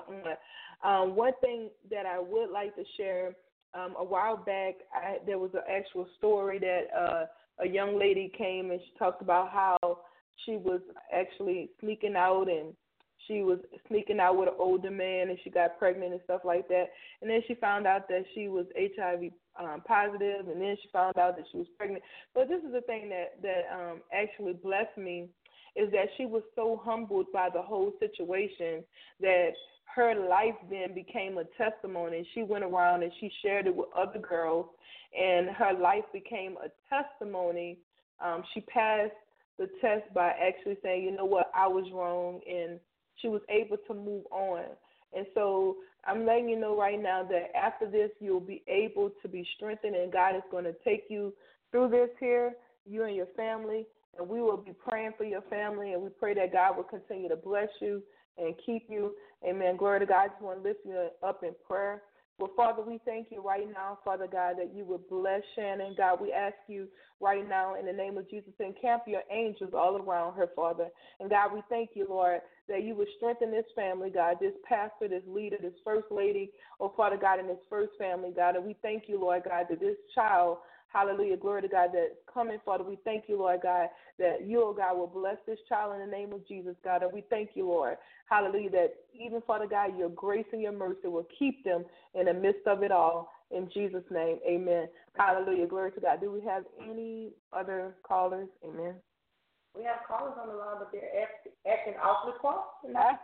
on. One thing that I would like to share, a while back, there was an actual story that a young lady came and she talked about how she was actually sneaking out and she was sneaking out with an older man and she got pregnant and stuff like that. And then she found out that she was HIV positive, and then she found out that she was pregnant. But this is the thing that actually blessed me, is that she was so humbled by the whole situation that her life then became a testimony. She went around and she shared it with other girls, and her life became a testimony. She passed the test by actually saying, you know what, I was wrong, and she was able to move on. And so I'm letting you know right now that after this, you'll be able to be strengthened, and God is going to take you through this here, you and your family, and we will be praying for your family, and we pray that God will continue to bless you and keep you. Amen. Glory to God. I just want to lift you up in prayer. Well, Father, we thank you right now, Father God, that you would bless Shannon. God, we ask you right now in the name of Jesus to encamp your angels all around her, Father. And God, we thank you, Lord, that you would strengthen this family, God, this pastor, this leader, this first lady, oh, Father God, in this first family, God. And we thank you, Lord God, that this child, hallelujah, glory to God, that's coming, Father. We thank you, Lord God, that you, oh God, will bless this child in the name of Jesus, God. And we thank you, Lord, hallelujah, that even, Father God, your grace and your mercy will keep them in the midst of it all. In Jesus' name, amen. Hallelujah, glory to God. Do we have any other callers? Amen. We have callers on the line, but they're acting awfully quiet tonight.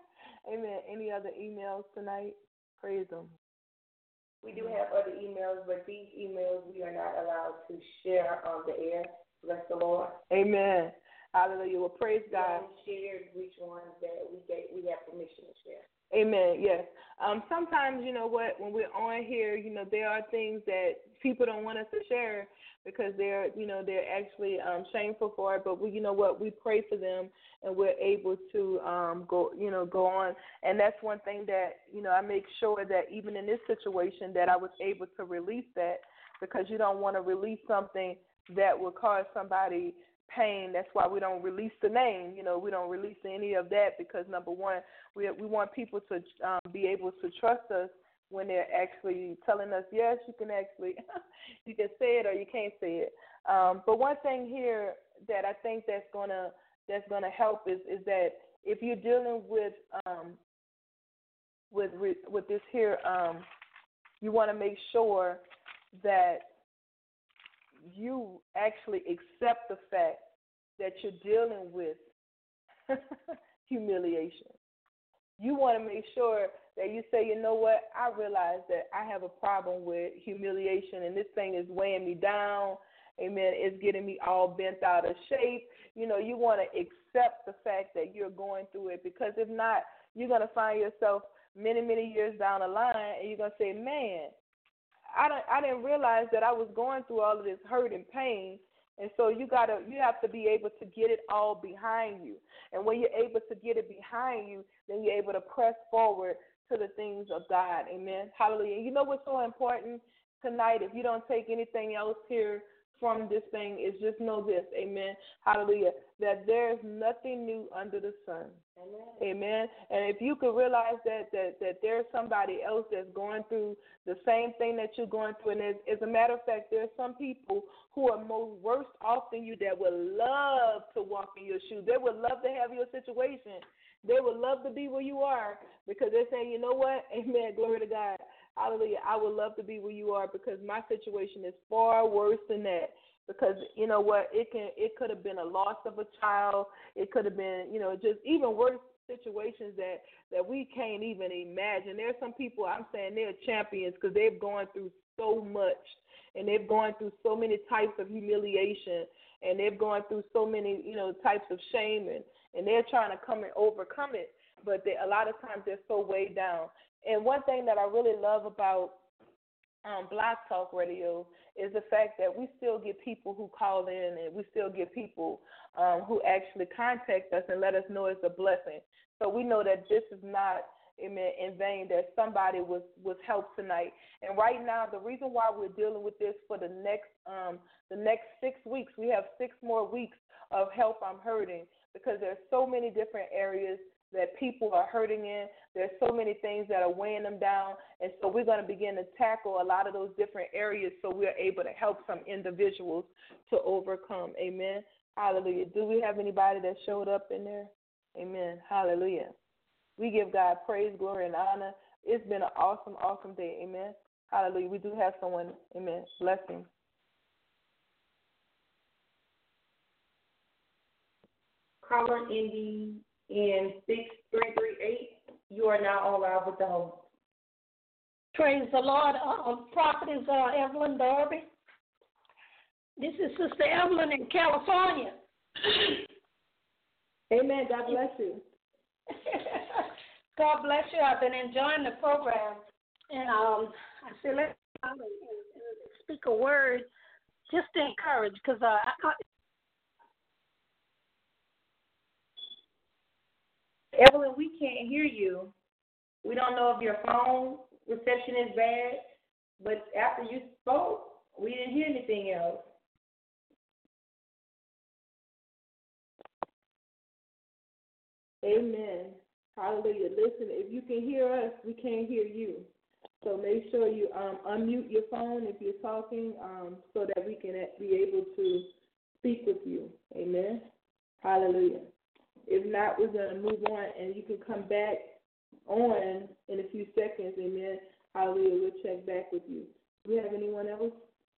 Amen. Any other emails tonight? Praise them. We do have other emails, but these emails we are not allowed to share on the air. Bless the Lord. Amen. Hallelujah. Well, praise God. We shared which ones that we have permission to share. Amen. Yes. Sometimes, you know what, when we're on here, you know, there are things that people don't want us to share because they're actually shameful for it. But you know what, we pray for them and we're able to go on. And that's one thing that, I make sure that even in this situation that I was able to release that, because you don't want to release something that will cause somebody pain. That's why we don't release the name. We don't release any of that because, number one, we want people to be able to trust us when they're actually telling us, yes, you can actually, you can say it or you can't say it. But one thing here that I think that's gonna help is that if you're dealing with this here, you want to make sure that you actually accept the fact that you're dealing with humiliation. You want to make sure that you say, you know what, I realize that I have a problem with humiliation and this thing is weighing me down. Amen. It's getting me all bent out of shape. You want to accept the fact that you're going through it, because if not, you're going to find yourself many, many years down the line and you're going to say, man, I didn't realize that I was going through all of this hurt and pain. And so you have to be able to get it all behind you. And when you're able to get it behind you, then you're able to press forward to the things of God. Amen. Hallelujah. And you know what's so important tonight? If you don't take anything else here from this thing, is just know this. Amen. Hallelujah. That there's nothing new under the sun. Amen. Amen. And if you could realize that there's somebody else that's going through the same thing that you're going through, and as a matter of fact, there's some people who are worse off than you that would love to walk in your shoes. They would love to have your situation. They would love to be where you are, because they're saying, you know what? Amen. Glory to God. Hallelujah. I would love to be where you are, because my situation is far worse than that. Because you know what? It could have been a loss of a child. It could have been, just even worse situations that we can't even imagine. There's some people, I'm saying, they're champions because they've gone through so much, and they've gone through so many types of humiliation, and they've gone through so many, types of shame, and they're trying to come and overcome it. But a lot of times they're so weighed down. And one thing that I really love about Blog Talk Radio is the fact that we still get people who call in, and we still get people who actually contact us and let us know it's a blessing. So we know that this is not, amen, in vain, that somebody was helped tonight. And right now, the reason why we're dealing with this for the next 6 weeks, we have 6 more weeks of Help I'm Hurting, because there's so many different areas that people are hurting in. There's so many things that are weighing them down. And so we're going to begin to tackle a lot of those different areas so we're able to help some individuals to overcome. Amen. Hallelujah. Do we have anybody that showed up in there? Amen. Hallelujah. We give God praise, glory, and honor. It's been an awesome, awesome day. Amen. Hallelujah. We do have someone. Amen. Blessings. Caller ending in 6338. You are now on live with the host. Praise the Lord. Prophetess Evelyn Darby. This is Sister Evelyn in California. Amen. God bless you. God bless you. I've been enjoying the program. And I said, let's speak a word just to encourage, because Evelyn, we can't hear you. We don't know if your phone reception is bad, but after you spoke, we didn't hear anything else. Amen. Hallelujah. Listen, if you can hear us, we can't hear you. So make sure you unmute your phone if you're talking, so that we can be able to speak with you. Amen. Hallelujah. If not, we're going to move on, and you can come back on in a few seconds. Amen. Hallelujah. We'll check back with you. Do we have anyone else?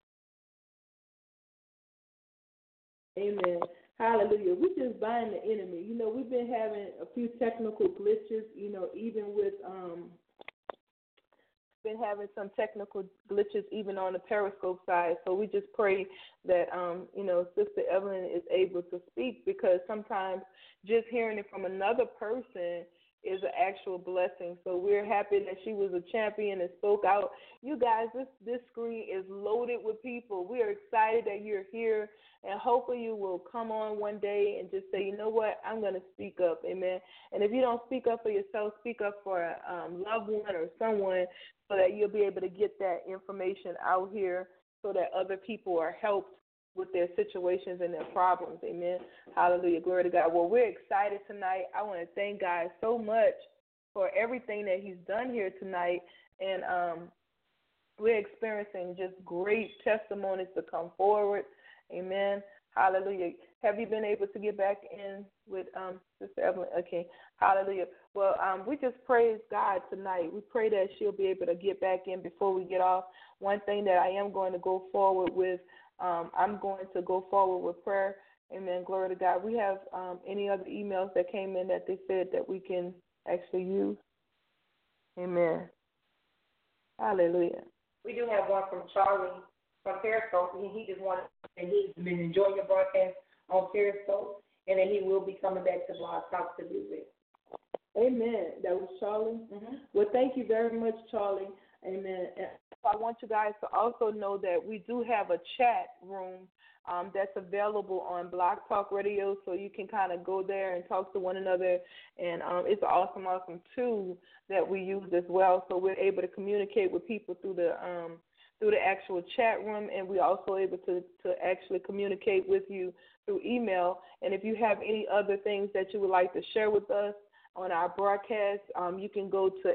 Amen. Hallelujah. We just bind the enemy. We've been having a few technical glitches, even with been having some technical glitches even on the Periscope side. So we just pray that, Sister Evelyn is able to speak, because sometimes just hearing it from another person is an actual blessing. So we're happy that she was a champion and spoke out. You guys, this screen is loaded with people. We are excited that you're here, and hopefully you will come on one day and just say, you know what, I'm going to speak up. Amen. And if you don't speak up for yourself, speak up for a loved one or someone, so that you'll be able to get that information out here so that other people are helped with their situations and their problems. Amen. Hallelujah. Glory to God. Well, we're excited tonight. I want to thank God so much for everything that he's done here tonight. And we're experiencing just great testimonies to come forward. Amen. Hallelujah. Have you been able to get back in with Sister Evelyn? Okay. Hallelujah. Well, we just praise God tonight. We pray that she'll be able to get back in before we get off. One thing that I am going to go forward with, I'm going to go forward with prayer. Amen. Glory to God. We have any other emails that came in that they said that we can actually use? Amen. Hallelujah. We do have one from Charlie from Periscope. He just wanted, and he's been enjoying your broadcast on Periscope, and then he will be coming back to Blog Talk to visit. Amen. That was Charlie. Mm-hmm. Well, thank you very much, Charlie. Amen. And I want you guys to also know that we do have a chat room that's available on Blog Talk Radio, so you can kind of go there and talk to one another. And it's an awesome, awesome tool that we use as well. So we're able to communicate with people through the actual chat room, and we're also able to actually communicate with you through email. And if you have any other things that you would like to share with us on our broadcast, you can go to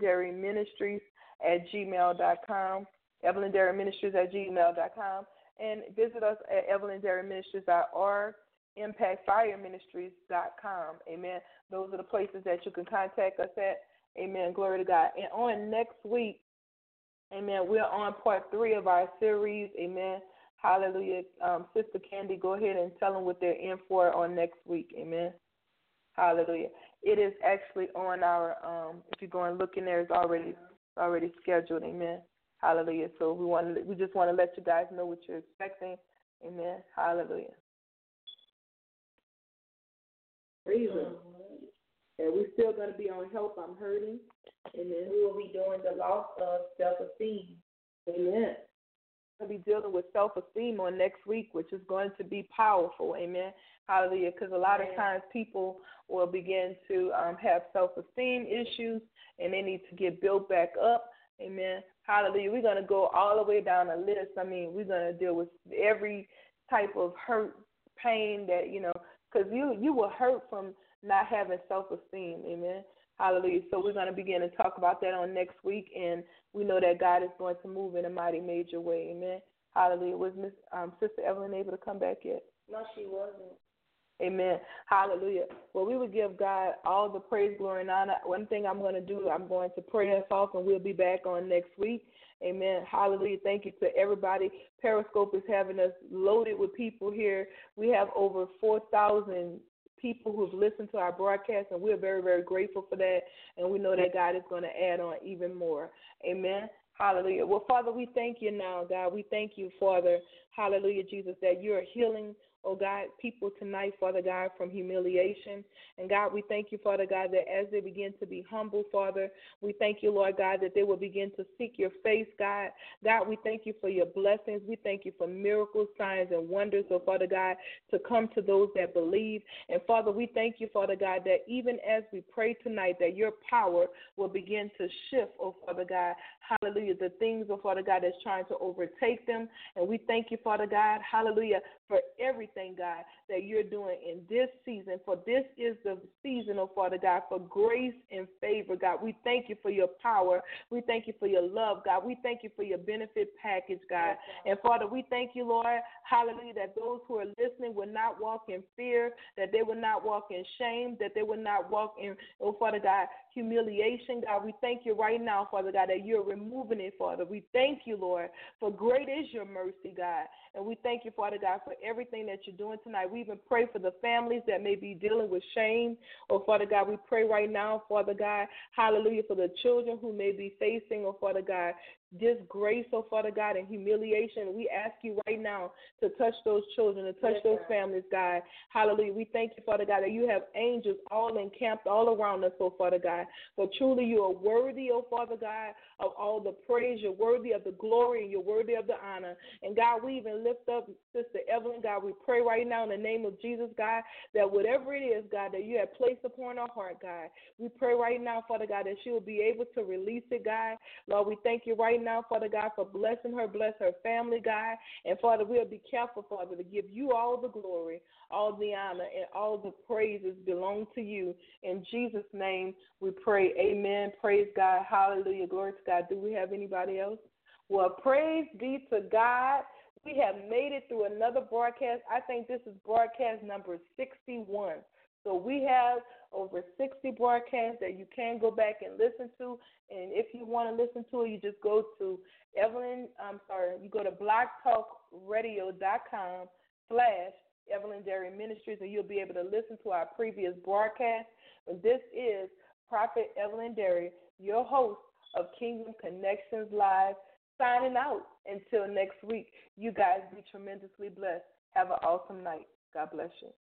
EvelynDairyMinistries@gmail.com, EvelynDairyMinistries@gmail.com, and visit us at EvelynDairyMinistries.org, ImpactFireMinistries.com. Amen. Those are the places that you can contact us at. Amen. Glory to God. And on next week, amen, we're on part 3 of our series. Amen. Hallelujah. Sister Candy, go ahead and tell them what they're in for on next week. Amen. Hallelujah. It is actually on our, if you go and look in there, it's already scheduled. Amen. Hallelujah. So we just want to let you guys know what you're expecting. Amen. Hallelujah. Praise Him. And we're still going to be on Help I'm Hurting. Amen. We will be doing the loss of self-esteem. Amen. We'll be dealing with self-esteem on next week, which is going to be powerful. Amen. Hallelujah. Because a lot of times people will begin to have self-esteem issues, and they need to get built back up. Amen. Hallelujah. We're going to go all the way down the list. I mean, we're going to deal with every type of hurt, pain that, because you will hurt from not having self-esteem. Amen. Hallelujah. So we're going to begin to talk about that on next week, and we know that God is going to move in a mighty major way. Amen. Hallelujah. Was Sister Evelyn able to come back yet? No, she wasn't. Amen. Hallelujah. Well, we would give God all the praise, glory, and honor. One thing I'm going to do, I'm going to pray us off, and we'll be back on next week. Amen. Hallelujah. Thank you to everybody. Periscope is having us loaded with people here. We have over 4,000 people who've listened to our broadcast, and we're very, very grateful for that. And we know that God is going to add on even more. Amen. Hallelujah. Well, Father, we thank you now, God. We thank you, Father. Hallelujah, Jesus, that you're healing, oh God, people tonight, Father God, from humiliation. And God, we thank you, Father God, that as they begin to be humble, Father, we thank you, Lord God, that they will begin to seek your face, God. God, we thank you for your blessings. We thank you for miracles, signs, and wonders, oh Father God, to come to those that believe. And Father, we thank you, Father God, that even as we pray tonight, that your power will begin to shift, oh Father God. Hallelujah, the things, oh Father God, that's trying to overtake them. And we thank you, Father God, hallelujah, for everything, God, that you're doing in this season. For this is the season, oh Father God, for grace and favor, God. We thank you for your power. We thank you for your love, God. We thank you for your benefit package, God. And Father, we thank you, Lord, hallelujah, that those who are listening will not walk in fear, that they will not walk in shame, that they will not walk in, oh Father God, humiliation, God. We thank you right now, Father God, that you're removing it, Father. We thank you, Lord, for great is your mercy, God. And we thank you, Father God, for everything that you're doing tonight. We even pray for the families that may be dealing with shame. Oh, Father God, we pray right now, Father God, hallelujah, for the children who may be facing, oh, Father God, disgrace, oh, Father God, and humiliation. We ask you right now to touch those children, to touch those families, God. Hallelujah. We thank you, Father God, that you have angels all encamped all around us, oh, Father God. For truly you are worthy, oh, Father God, of all the praise. You're worthy of the glory, and you're worthy of the honor. And God, we even lift up Sister Evelyn, God. We pray right now in the name of Jesus, God, that whatever it is, God, that you have placed upon her heart, God, we pray right now, Father God, that she will be able to release it, God. Lord, we thank you right right now, Father God, for blessing her, bless her family, God. And, Father, we'll be careful, Father, to give you all the glory, all the honor, and all the praises belong to you. In Jesus' name we pray. Amen. Praise God. Hallelujah. Glory to God. Do we have anybody else? Well, praise be to God. We have made it through another broadcast. I think this is broadcast number 61. So we have over 60 broadcasts that you can go back and listen to. And if you want to listen to it, you just go to you go to blogtalkradio.com/Evelyn Dairy Ministries, and you'll be able to listen to our previous broadcast. And this is Prophet Evelyn Dairy, your host of Kingdom Connections Live, signing out until next week. You guys be tremendously blessed. Have an awesome night. God bless you.